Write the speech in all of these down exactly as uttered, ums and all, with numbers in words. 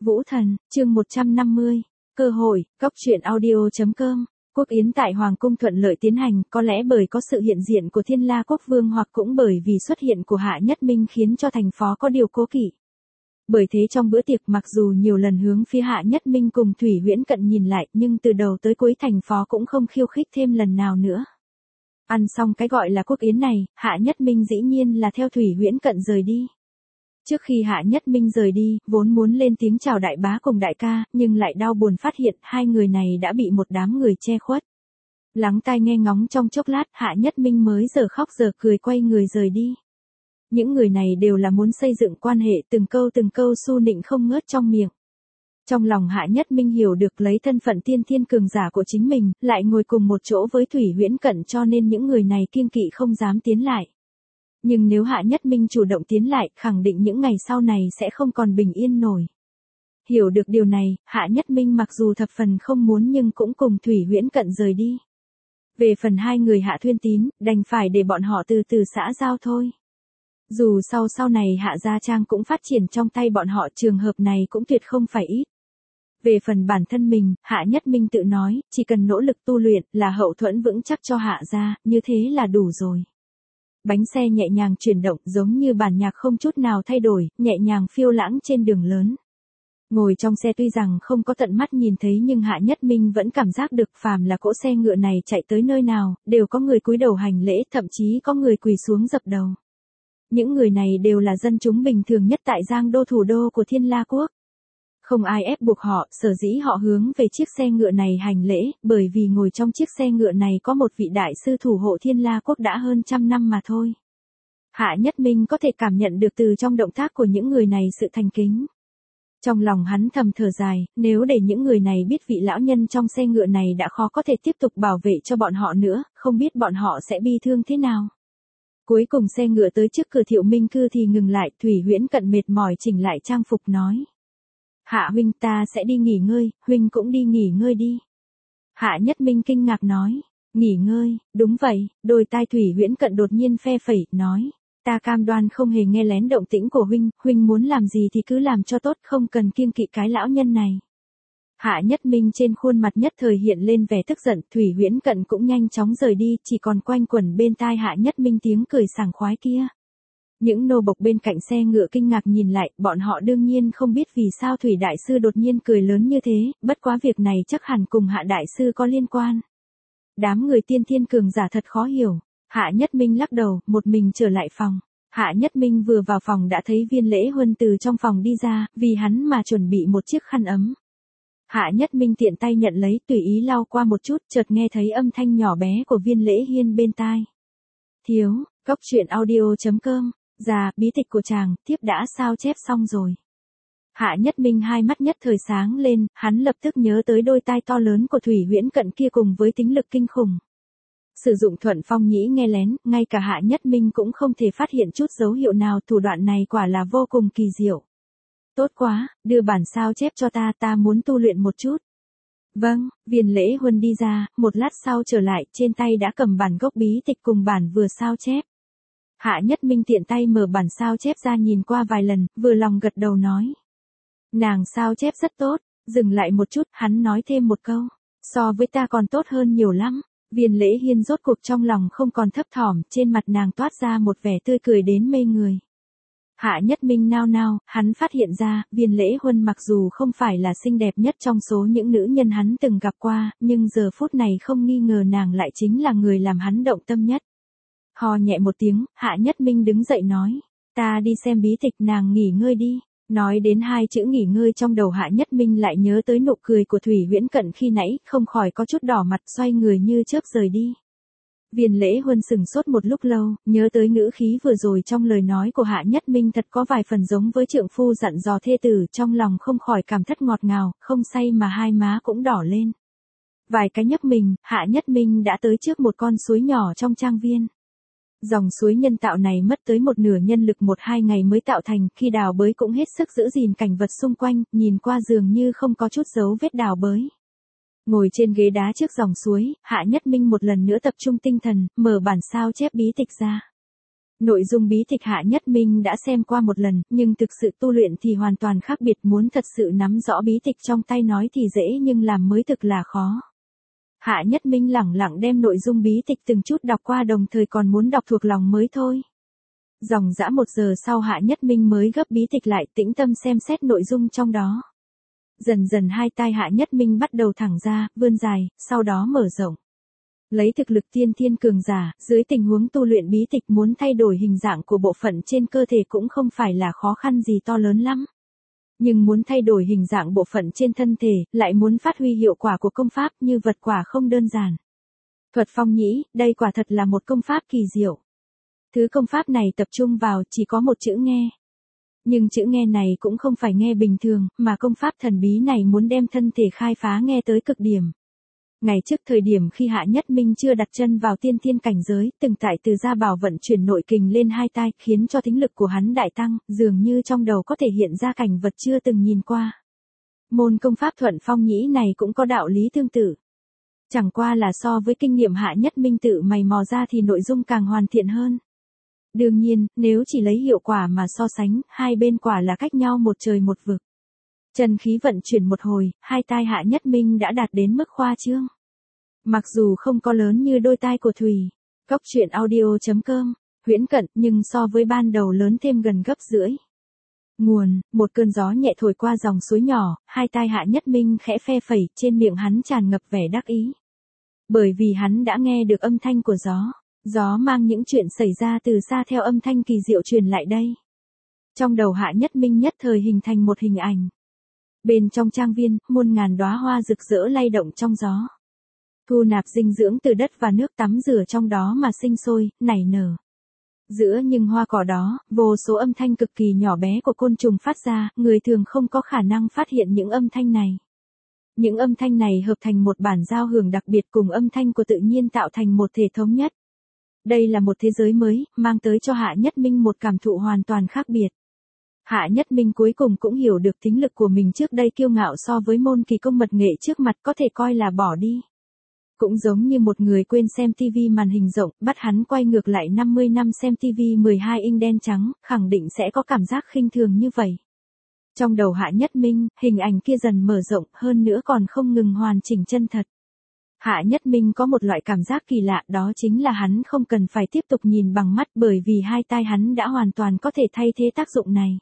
Vũ Thần, chương một trăm năm mươi. Cơ hội, Cóc truyện audio.com. Quốc yến tại Hoàng cung thuận lợi tiến hành, có lẽ bởi có sự hiện diện của Thiên La Quốc Vương hoặc cũng bởi vì xuất hiện của Hạ Nhất Minh khiến cho thành phó có điều cố kỵ. Bởi thế trong bữa tiệc mặc dù nhiều lần hướng phía Hạ Nhất Minh cùng Thủy Huyễn Cận nhìn lại, nhưng từ đầu tới cuối thành phó cũng không khiêu khích thêm lần nào nữa. Ăn xong cái gọi là quốc yến này, Hạ Nhất Minh dĩ nhiên là theo Thủy Huyễn Cận rời đi. Trước khi Hạ Nhất Minh rời đi, vốn muốn lên tiếng chào đại bá cùng đại ca, nhưng lại đau buồn phát hiện hai người này đã bị một đám người che khuất. Lắng tai nghe ngóng trong chốc lát, Hạ Nhất Minh mới giờ khóc giờ cười quay người rời đi. Những người này đều là muốn xây dựng quan hệ, từng câu từng câu su nịnh không ngớt trong miệng. Trong lòng Hạ Nhất Minh hiểu được lấy thân phận tiên thiên cường giả của chính mình, lại ngồi cùng một chỗ với Thủy Huyễn Cận cho nên những người này kiêng kỵ không dám tiến lại. Nhưng nếu Hạ Nhất Minh chủ động tiến lại, khẳng định những ngày sau này sẽ không còn bình yên nổi. Hiểu được điều này, Hạ Nhất Minh mặc dù thập phần không muốn nhưng cũng cùng Thủy Huyễn Cận rời đi. Về phần hai người Hạ Thuyên Tín, đành phải để bọn họ từ từ xã giao thôi. Dù sau sau này Hạ Gia Trang cũng phát triển trong tay bọn họ, trường hợp này cũng tuyệt không phải ít. Về phần bản thân mình, Hạ Nhất Minh tự nói, chỉ cần nỗ lực tu luyện là hậu thuẫn vững chắc cho Hạ Gia, như thế là đủ rồi. Bánh xe nhẹ nhàng chuyển động giống như bản nhạc không chút nào thay đổi, nhẹ nhàng phiêu lãng trên đường lớn. Ngồi trong xe tuy rằng không có tận mắt nhìn thấy nhưng Hạ Nhất Minh vẫn cảm giác được phàm là cỗ xe ngựa này chạy tới nơi nào, đều có người cúi đầu hành lễ, thậm chí có người quỳ xuống dập đầu. Những người này đều là dân chúng bình thường nhất tại Giang Đô thủ đô của Thiên La Quốc. Không ai ép buộc họ, sở dĩ họ hướng về chiếc xe ngựa này hành lễ, bởi vì ngồi trong chiếc xe ngựa này có một vị đại sư thủ hộ Thiên La Quốc đã hơn trăm năm mà thôi. Hạ Nhất Minh có thể cảm nhận được từ trong động tác của những người này sự thành kính. Trong lòng hắn thầm thở dài, nếu để những người này biết vị lão nhân trong xe ngựa này đã khó có thể tiếp tục bảo vệ cho bọn họ nữa, không biết bọn họ sẽ bi thương thế nào. Cuối cùng xe ngựa tới trước cửa Thiệu Minh Cư thì ngừng lại, Thủy Huyễn Cận mệt mỏi chỉnh lại trang phục nói. Hạ huynh, ta sẽ đi nghỉ ngơi, huynh cũng đi nghỉ ngơi đi. Hạ Nhất Minh kinh ngạc nói, nghỉ ngơi, đúng vậy, đôi tai Thủy Huyễn Cận đột nhiên phe phẩy, nói, ta cam đoan không hề nghe lén động tĩnh của huynh, huynh muốn làm gì thì cứ làm cho tốt, không cần kiêng kỵ cái lão nhân này. Hạ Nhất Minh trên khuôn mặt nhất thời hiện lên vẻ tức giận, Thủy Huyễn Cận cũng nhanh chóng rời đi, chỉ còn quanh quẩn bên tai Hạ Nhất Minh tiếng cười sảng khoái kia. Những nô bộc bên cạnh xe ngựa kinh ngạc nhìn lại, bọn họ đương nhiên không biết vì sao Thủy Đại Sư đột nhiên cười lớn như thế, bất quá việc này chắc hẳn cùng Hạ Đại Sư có liên quan. Đám người tiên thiên cường giả thật khó hiểu. Hạ Nhất Minh lắc đầu, một mình trở lại phòng. Hạ Nhất Minh vừa vào phòng đã thấy Viên Lễ Huân từ trong phòng đi ra, vì hắn mà chuẩn bị một chiếc khăn ấm. Hạ Nhất Minh tiện tay nhận lấy, tùy ý lau qua một chút, chợt nghe thấy âm thanh nhỏ bé của Viên Lễ Hiên bên tai. Thiếu, Cóc truyện audio.com. Già, bí tịch của chàng, tiếp đã sao chép xong rồi. Hạ Nhất Minh hai mắt nhất thời sáng lên, hắn lập tức nhớ tới đôi tai to lớn của Thủy Huyễn Cận kia cùng với tính lực kinh khủng. Sử dụng thuận phong nhĩ nghe lén, ngay cả Hạ Nhất Minh cũng không thể phát hiện chút dấu hiệu nào, thủ đoạn này quả là vô cùng kỳ diệu. Tốt quá, đưa bản sao chép cho ta, ta muốn tu luyện một chút. Vâng, Viên Lễ Huân đi ra, một lát sau trở lại, trên tay đã cầm bản gốc bí tịch cùng bản vừa sao chép. Hạ Nhất Minh tiện tay mở bản sao chép ra nhìn qua vài lần, vừa lòng gật đầu nói. Nàng sao chép rất tốt, dừng lại một chút, hắn nói thêm một câu. So với ta còn tốt hơn nhiều lắm. Viên Lễ Hiên rốt cuộc trong lòng không còn thấp thỏm, trên mặt nàng toát ra một vẻ tươi cười đến mê người. Hạ Nhất Minh nao nao, hắn phát hiện ra, Viên Lễ Huân mặc dù không phải là xinh đẹp nhất trong số những nữ nhân hắn từng gặp qua, nhưng giờ phút này không nghi ngờ nàng lại chính là người làm hắn động tâm nhất. Ho nhẹ một tiếng, Hạ Nhất Minh đứng dậy nói, ta đi xem bí tịch, nàng nghỉ ngơi đi. Nói đến hai chữ nghỉ ngơi trong đầu Hạ Nhất Minh lại nhớ tới nụ cười của Thủy Huyễn Cận khi nãy, không khỏi có chút đỏ mặt, xoay người như chớp rời đi. Viên Lễ Huân sừng sốt một lúc lâu, nhớ tới ngữ khí vừa rồi trong lời nói của Hạ Nhất Minh thật có vài phần giống với trượng phu dặn dò thê tử, trong lòng không khỏi cảm thất ngọt ngào, không say mà hai má cũng đỏ lên. Vài cái nhấp mình, Hạ Nhất Minh đã tới trước một con suối nhỏ trong trang viên. Dòng suối nhân tạo này mất tới một nửa nhân lực một hai ngày mới tạo thành, khi đào bới cũng hết sức giữ gìn cảnh vật xung quanh, nhìn qua dường như không có chút dấu vết đào bới. Ngồi trên ghế đá trước dòng suối, Hạ Nhất Minh một lần nữa tập trung tinh thần, mở bản sao chép bí tịch ra. Nội dung bí tịch Hạ Nhất Minh đã xem qua một lần, nhưng thực sự tu luyện thì hoàn toàn khác biệt, muốn thật sự nắm rõ bí tịch trong tay nói thì dễ nhưng làm mới thực là khó. Hạ Nhất Minh lẳng lặng đem nội dung bí tịch từng chút đọc qua, đồng thời còn muốn đọc thuộc lòng mới thôi. Dòng dã một giờ sau Hạ Nhất Minh mới gấp bí tịch lại, tĩnh tâm xem xét nội dung trong đó. Dần dần hai tai Hạ Nhất Minh bắt đầu thẳng ra, vươn dài, sau đó mở rộng. Lấy thực lực tiên thiên cường giả, dưới tình huống tu luyện bí tịch muốn thay đổi hình dạng của bộ phận trên cơ thể cũng không phải là khó khăn gì to lớn lắm. Nhưng muốn thay đổi hình dạng bộ phận trên thân thể, lại muốn phát huy hiệu quả của công pháp như vật quả không đơn giản. Thuật phong nhĩ, đây quả thật là một công pháp kỳ diệu. Thứ công pháp này tập trung vào chỉ có một chữ nghe. Nhưng chữ nghe này cũng không phải nghe bình thường, mà công pháp thần bí này muốn đem thân thể khai phá nghe tới cực điểm. Ngày trước thời điểm khi Hạ Nhất Minh chưa đặt chân vào tiên thiên cảnh giới, từng tại từ gia bảo vận chuyển nội kình lên hai tai, khiến cho thính lực của hắn đại tăng, dường như trong đầu có thể hiện ra cảnh vật chưa từng nhìn qua. Môn công pháp thuận phong nhĩ này cũng có đạo lý tương tự. Chẳng qua là so với kinh nghiệm Hạ Nhất Minh tự mày mò ra thì nội dung càng hoàn thiện hơn. Đương nhiên, nếu chỉ lấy hiệu quả mà so sánh, hai bên quả là cách nhau một trời một vực. Chân khí vận chuyển một hồi, hai tai Hạ Nhất Minh đã đạt đến mức khoa trương. Mặc dù không có lớn như đôi tai của Thùy, Cốc truyện audio chấm com, huyễn cận, nhưng so với ban đầu lớn thêm gần gấp rưỡi. Nguồn, một cơn gió nhẹ thổi qua dòng suối nhỏ, hai tai Hạ Nhất Minh khẽ phe phẩy, trên miệng hắn tràn ngập vẻ đắc ý. Bởi vì hắn đã nghe được âm thanh của gió, gió mang những chuyện xảy ra từ xa theo âm thanh kỳ diệu truyền lại đây. Trong đầu Hạ Nhất Minh nhất thời hình thành một hình ảnh. Bên trong trang viên, muôn ngàn đóa hoa rực rỡ lay động trong gió. Thu nạp dinh dưỡng từ đất và nước tắm rửa trong đó mà sinh sôi, nảy nở. Giữa những hoa cỏ đó, vô số âm thanh cực kỳ nhỏ bé của côn trùng phát ra, người thường không có khả năng phát hiện những âm thanh này. Những âm thanh này hợp thành một bản giao hưởng đặc biệt cùng âm thanh của tự nhiên tạo thành một thể thống nhất. Đây là một thế giới mới, mang tới cho Hạ Nhất Minh một cảm thụ hoàn toàn khác biệt. Hạ Nhất Minh cuối cùng cũng hiểu được thính lực của mình trước đây kiêu ngạo so với môn kỳ công mật nghệ trước mặt có thể coi là bỏ đi. Cũng giống như một người quên xem tivi màn hình rộng, bắt hắn quay ngược lại năm mươi năm xem tivi mười hai inch đen trắng, khẳng định sẽ có cảm giác khinh thường như vậy. Trong đầu Hạ Nhất Minh, hình ảnh kia dần mở rộng, hơn nữa còn không ngừng hoàn chỉnh chân thật. Hạ Nhất Minh có một loại cảm giác kỳ lạ, đó chính là hắn không cần phải tiếp tục nhìn bằng mắt bởi vì hai tai hắn đã hoàn toàn có thể thay thế tác dụng này.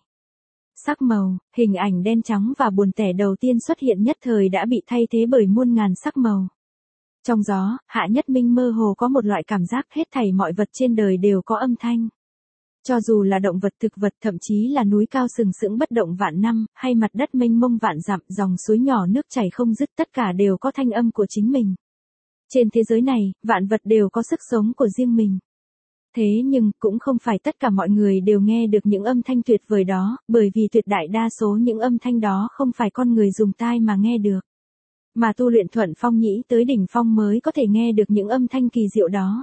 Sắc màu, hình ảnh đen trắng và buồn tẻ đầu tiên xuất hiện nhất thời đã bị thay thế bởi muôn ngàn sắc màu. Trong gió, Hạ Nhất Minh mơ hồ có một loại cảm giác hết thảy mọi vật trên đời đều có âm thanh. Cho dù là động vật thực vật, thậm chí là núi cao sừng sững bất động vạn năm, hay mặt đất mênh mông vạn dặm, dòng suối nhỏ nước chảy không dứt, tất cả đều có thanh âm của chính mình. Trên thế giới này, vạn vật đều có sức sống của riêng mình. Thế nhưng, cũng không phải tất cả mọi người đều nghe được những âm thanh tuyệt vời đó, bởi vì tuyệt đại đa số những âm thanh đó không phải con người dùng tai mà nghe được. Mà tu luyện thuận phong nhĩ tới đỉnh phong mới có thể nghe được những âm thanh kỳ diệu đó.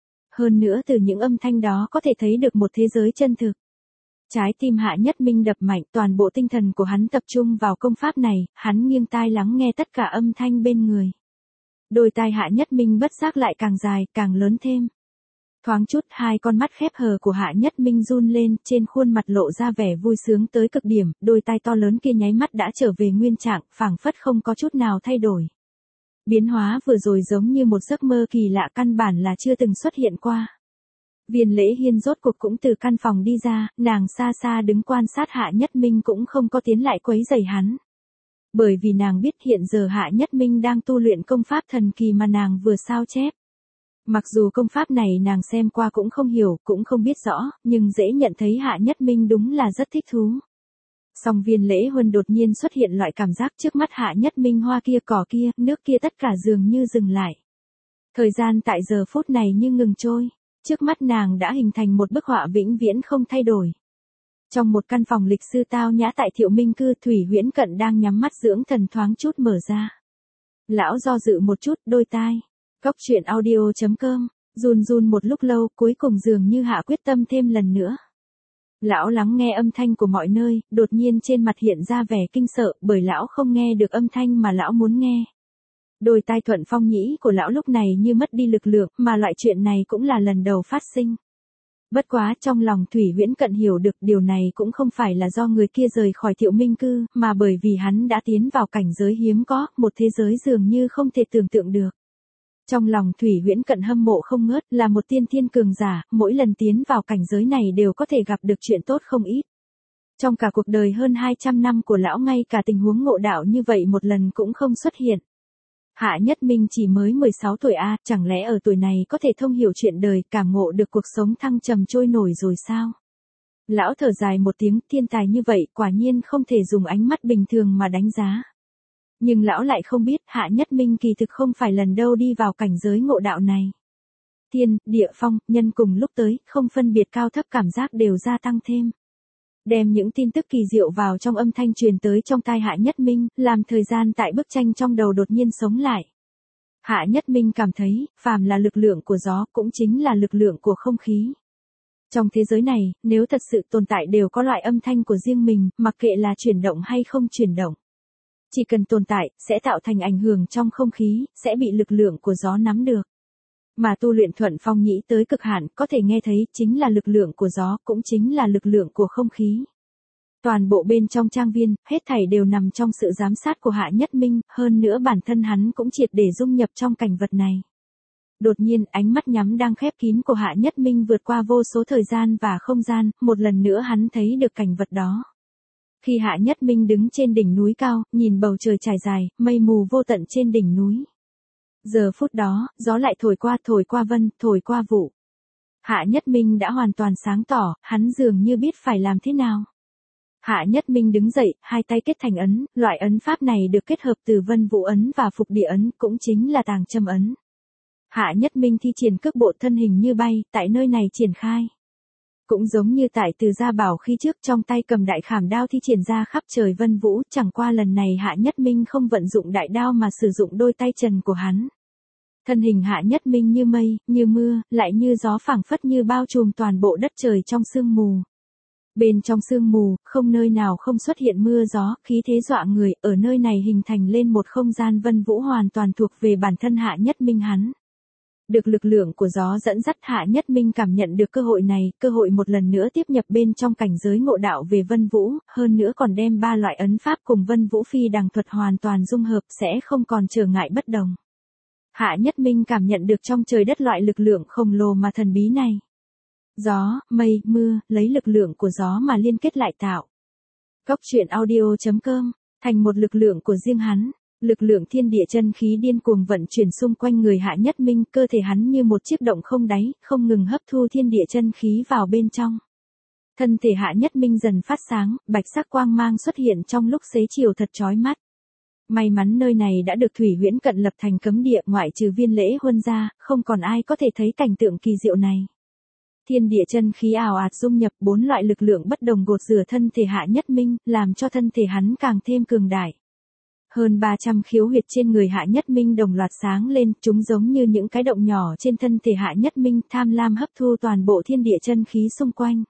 Hơn nữa từ những âm thanh đó có thể thấy được một thế giới chân thực. Trái tim Hạ Nhất Minh đập mạnh, toàn bộ tinh thần của hắn tập trung vào công pháp này, hắn nghiêng tai lắng nghe tất cả âm thanh bên người. Đôi tai Hạ Nhất Minh bất giác lại càng dài, càng lớn thêm. Thoáng chút hai con mắt khép hờ của Hạ Nhất Minh run lên, trên khuôn mặt lộ ra vẻ vui sướng tới cực điểm, đôi tai to lớn kia nháy mắt đã trở về nguyên trạng, phảng phất không có chút nào thay đổi. Biến hóa vừa rồi giống như một giấc mơ kỳ lạ căn bản là chưa từng xuất hiện qua. Viên Lễ Hiên rốt cuộc cũng từ căn phòng đi ra, nàng xa xa đứng quan sát Hạ Nhất Minh cũng không có tiến lại quấy rầy hắn. Bởi vì nàng biết hiện giờ Hạ Nhất Minh đang tu luyện công pháp thần kỳ mà nàng vừa sao chép. Mặc dù công pháp này nàng xem qua cũng không hiểu, cũng không biết rõ, nhưng dễ nhận thấy Hạ Nhất Minh đúng là rất thích thú. Song Viên Lễ Huân đột nhiên xuất hiện loại cảm giác trước mắt Hạ Nhất Minh, hoa kia cỏ kia, nước kia tất cả dường như dừng lại. Thời gian tại giờ phút này như ngừng trôi, trước mắt nàng đã hình thành một bức họa vĩnh viễn không thay đổi. Trong một căn phòng lịch sư tao nhã tại Thiệu Minh cư, Thủy Huyễn Cận đang nhắm mắt dưỡng thần thoáng chút mở ra. Lão do dự một chút, đôi tai. Cốc truyện audio chấm com, run run một lúc lâu, cuối cùng dường như hạ quyết tâm thêm lần nữa. Lão lắng nghe âm thanh của mọi nơi, đột nhiên trên mặt hiện ra vẻ kinh sợ, bởi lão không nghe được âm thanh mà lão muốn nghe. Đôi tai thuận phong nhĩ của lão lúc này như mất đi lực lượng, mà loại chuyện này cũng là lần đầu phát sinh. Bất quá trong lòng Thủy Huyễn Cận hiểu được điều này cũng không phải là do người kia rời khỏi Thiệu Minh Cư, mà bởi vì hắn đã tiến vào cảnh giới hiếm có, một thế giới dường như không thể tưởng tượng được. Trong lòng Thủy Huyễn Cận hâm mộ không ngớt, là một tiên thiên cường giả, mỗi lần tiến vào cảnh giới này đều có thể gặp được chuyện tốt không ít. Trong cả cuộc đời hơn hai trăm năm của lão ngay cả tình huống ngộ đạo như vậy một lần cũng không xuất hiện. Hạ Nhất Minh chỉ mới mười sáu tuổi a, chẳng lẽ ở tuổi này có thể thông hiểu chuyện đời, cảm ngộ được cuộc sống thăng trầm trôi nổi rồi sao? Lão thở dài một tiếng, thiên tài như vậy quả nhiên không thể dùng ánh mắt bình thường mà đánh giá. Nhưng lão lại không biết Hạ Nhất Minh kỳ thực không phải lần đầu đi vào cảnh giới ngộ đạo này. Thiên, địa phong, nhân cùng lúc tới, không phân biệt cao thấp cảm giác đều gia tăng thêm. Đem những tin tức kỳ diệu vào trong âm thanh truyền tới trong tai Hạ Nhất Minh, làm thời gian tại bức tranh trong đầu đột nhiên sống lại. Hạ Nhất Minh cảm thấy, phàm là lực lượng của gió cũng chính là lực lượng của không khí. Trong thế giới này, nếu thật sự tồn tại đều có loại âm thanh của riêng mình, mặc kệ là chuyển động hay không chuyển động. Chỉ cần tồn tại, sẽ tạo thành ảnh hưởng trong không khí, sẽ bị lực lượng của gió nắm được. Mà tu luyện thuận phong nhĩ tới cực hạn, có thể nghe thấy, chính là lực lượng của gió, cũng chính là lực lượng của không khí. Toàn bộ bên trong trang viên, hết thảy đều nằm trong sự giám sát của Hạ Nhất Minh, hơn nữa bản thân hắn cũng triệt để dung nhập trong cảnh vật này. Đột nhiên, ánh mắt nhắm đang khép kín của Hạ Nhất Minh vượt qua vô số thời gian và không gian, một lần nữa hắn thấy được cảnh vật đó. Khi Hạ Nhất Minh đứng trên đỉnh núi cao, nhìn bầu trời trải dài, mây mù vô tận trên đỉnh núi. Giờ phút đó, gió lại thổi qua, thổi qua vân, thổi qua vụ. Hạ Nhất Minh đã hoàn toàn sáng tỏ, hắn dường như biết phải làm thế nào. Hạ Nhất Minh đứng dậy, hai tay kết thành ấn, loại ấn pháp này được kết hợp từ vân vũ ấn và phục địa ấn, cũng chính là tàng châm ấn. Hạ Nhất Minh thi triển cước bộ thân hình như bay, tại nơi này triển khai. Cũng giống như tại Từ Gia Bảo khi trước trong tay cầm đại khảm đao thi triển ra khắp trời vân vũ, chẳng qua lần này Hạ Nhất Minh không vận dụng đại đao mà sử dụng đôi tay trần của hắn. Thân hình Hạ Nhất Minh như mây, như mưa, lại như gió phảng phất như bao trùm toàn bộ đất trời trong sương mù. Bên trong sương mù, không nơi nào không xuất hiện mưa gió, khí thế dọa người, ở nơi này hình thành lên một không gian vân vũ hoàn toàn thuộc về bản thân Hạ Nhất Minh hắn. Được lực lượng của gió dẫn dắt Hạ Nhất Minh cảm nhận được cơ hội này, cơ hội một lần nữa tiếp nhập bên trong cảnh giới ngộ đạo về vân vũ, hơn nữa còn đem ba loại ấn pháp cùng vân vũ phi đằng thuật hoàn toàn dung hợp sẽ không còn trở ngại bất đồng. Hạ Nhất Minh cảm nhận được trong trời đất loại lực lượng khổng lồ mà thần bí này. Gió, mây, mưa, lấy lực lượng của gió mà liên kết lại tạo. Cốc truyện audio chấm com, thành một lực lượng của riêng hắn. Lực lượng thiên địa chân khí điên cuồng vận chuyển xung quanh người Hạ Nhất Minh, cơ thể hắn như một chiếc động không đáy, không ngừng hấp thu thiên địa chân khí vào bên trong. Thân thể Hạ Nhất Minh dần phát sáng, bạch sắc quang mang xuất hiện trong lúc xế chiều thật chói mắt. May mắn nơi này đã được Thủy Huyễn Cận lập thành cấm địa, ngoại trừ Viên Lễ Huân ra, không còn ai có thể thấy cảnh tượng kỳ diệu này. Thiên địa chân khí ào ạt dung nhập, bốn loại lực lượng bất đồng gột rửa thân thể Hạ Nhất Minh, làm cho thân thể hắn càng thêm cường đại. Hơn ba trăm khiếu huyệt trên người Hạ Nhất Minh đồng loạt sáng lên, chúng giống như những cái động nhỏ trên thân thể Hạ Nhất Minh, tham lam hấp thu toàn bộ thiên địa chân khí xung quanh.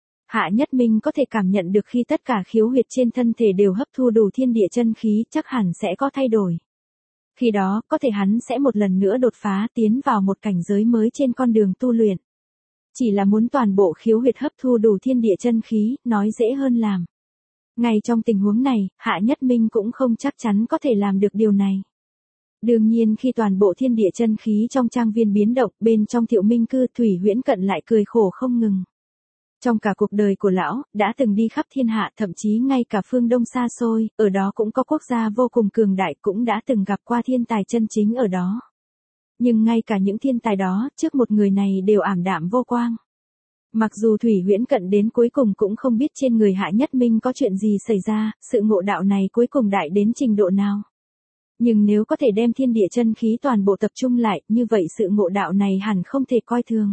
Hạ Nhất Minh có thể cảm nhận được khi tất cả khiếu huyệt trên thân thể đều hấp thu đủ thiên địa chân khí, chắc hẳn sẽ có thay đổi. Khi đó, có thể hắn sẽ một lần nữa đột phá, tiến vào một cảnh giới mới trên con đường tu luyện. Chỉ là muốn toàn bộ khiếu huyệt hấp thu đủ thiên địa chân khí, nói dễ hơn làm. Ngay trong tình huống này, Hạ Nhất Minh cũng không chắc chắn có thể làm được điều này. Đương nhiên khi toàn bộ thiên địa chân khí trong trang viên biến động, bên trong Thiệu Minh Cư, Thủy Huyễn Cận lại cười khổ không ngừng. Trong cả cuộc đời của lão, đã từng đi khắp thiên hạ, thậm chí ngay cả phương Đông xa xôi, ở đó cũng có quốc gia vô cùng cường đại, cũng đã từng gặp qua thiên tài chân chính ở đó. Nhưng ngay cả những thiên tài đó, trước một người này đều ảm đạm vô quang. Mặc dù Thủy Huyễn Cận đến cuối cùng cũng không biết trên người Hạ Nhất Minh có chuyện gì xảy ra, sự ngộ đạo này cuối cùng đại đến trình độ nào. Nhưng nếu có thể đem thiên địa chân khí toàn bộ tập trung lại, như vậy sự ngộ đạo này hẳn không thể coi thường.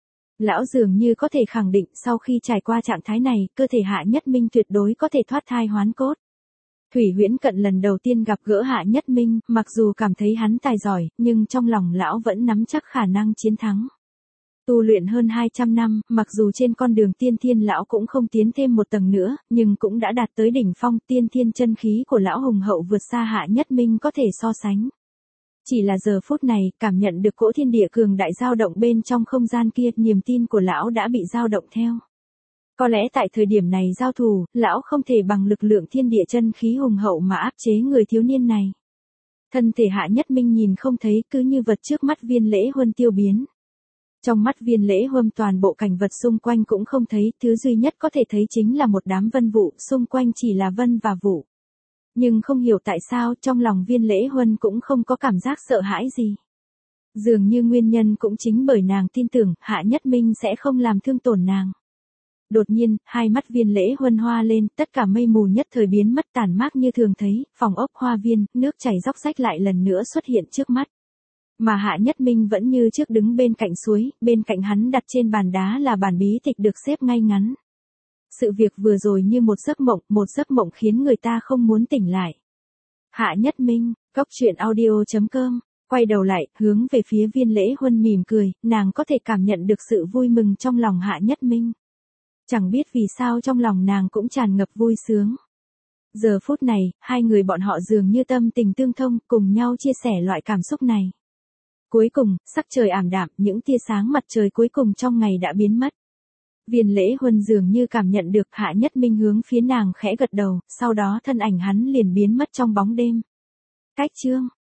Lão dường như có thể khẳng định sau khi trải qua trạng thái này, cơ thể Hạ Nhất Minh tuyệt đối có thể thoát thai hoán cốt. Thủy Huyễn Cận lần đầu tiên gặp gỡ Hạ Nhất Minh, mặc dù cảm thấy hắn tài giỏi, nhưng trong lòng lão vẫn nắm chắc khả năng chiến thắng. Tu luyện hơn hai trăm năm, mặc dù trên con đường tiên thiên lão cũng không tiến thêm một tầng nữa, nhưng cũng đã đạt tới đỉnh phong, tiên thiên chân khí của lão hùng hậu vượt xa Hạ Nhất Minh có thể so sánh. Chỉ là giờ phút này, cảm nhận được cỗ thiên địa cường đại dao động bên trong không gian kia, niềm tin của lão đã bị dao động theo. Có lẽ tại thời điểm này giao thủ, lão không thể bằng lực lượng thiên địa chân khí hùng hậu mà áp chế người thiếu niên này. Thân thể Hạ Nhất Minh nhìn không thấy, cứ như vật trước mắt Viên Lễ Huân tiêu biến. Trong mắt Viên Lễ Huân toàn bộ cảnh vật xung quanh cũng không thấy, thứ duy nhất có thể thấy chính là một đám vân vụ, xung quanh chỉ là vân và vụ. Nhưng không hiểu tại sao trong lòng Viên Lễ Huân cũng không có cảm giác sợ hãi gì. Dường như nguyên nhân cũng chính bởi nàng tin tưởng Hạ Nhất Minh sẽ không làm thương tổn nàng. Đột nhiên, hai mắt Viên Lễ Huân hoa lên, tất cả mây mù nhất thời biến mất tàn mát như thường thấy, phòng ốc hoa viên, nước chảy róc rách lại lần nữa xuất hiện trước mắt. Mà Hạ Nhất Minh vẫn như trước đứng bên cạnh suối, bên cạnh hắn đặt trên bàn đá là bản bí tịch được xếp ngay ngắn. Sự việc vừa rồi như một giấc mộng, một giấc mộng khiến người ta không muốn tỉnh lại. Hạ Nhất Minh, Cốc Truyện Audio chấm com, quay đầu lại, hướng về phía Viên Lễ Huân mỉm cười, nàng có thể cảm nhận được sự vui mừng trong lòng Hạ Nhất Minh. Chẳng biết vì sao trong lòng nàng cũng tràn ngập vui sướng. Giờ phút này, hai người bọn họ dường như tâm tình tương thông, cùng nhau chia sẻ loại cảm xúc này. Cuối cùng, sắc trời ảm đạm, những tia sáng mặt trời cuối cùng trong ngày đã biến mất. Viên Lễ Huân dường như cảm nhận được Hạ Nhất Minh hướng phía nàng khẽ gật đầu, sau đó thân ảnh hắn liền biến mất trong bóng đêm. Cách chương